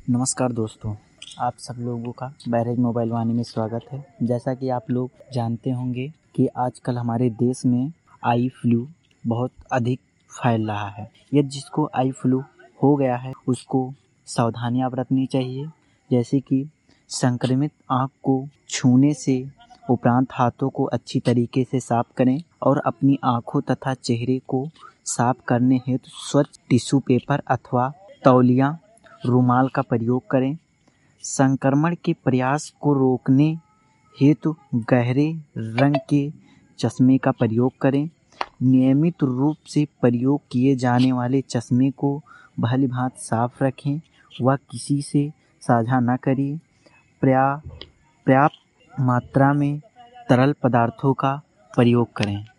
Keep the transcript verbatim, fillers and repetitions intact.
नमस्कार दोस्तों, आप सब लोगों का बैरेज मोबाइल वाणी में स्वागत है। जैसा कि आप लोग जानते होंगे कि आजकल हमारे देश में आई फ्लू बहुत अधिक फैल रहा है। यदि जिसको आई फ्लू हो गया है उसको सावधानियां बरतनी चाहिए, जैसे कि संक्रमित आँख को छूने से उपरांत हाथों को अच्छी तरीके से साफ करें और अपनी आँखों तथा चेहरे को साफ करने हेतु स्वच्छ टिश्यू पेपर अथवा तौलिया रुमाल का प्रयोग करें। संक्रमण के प्रयास को रोकने हेतु गहरे रंग के चश्मे का प्रयोग करें। नियमित रूप से प्रयोग किए जाने वाले चश्मे को भली भांति साफ रखें व किसी से साझा न करिए। पर्याप्त पर्याप्त मात्रा में तरल पदार्थों का प्रयोग करें।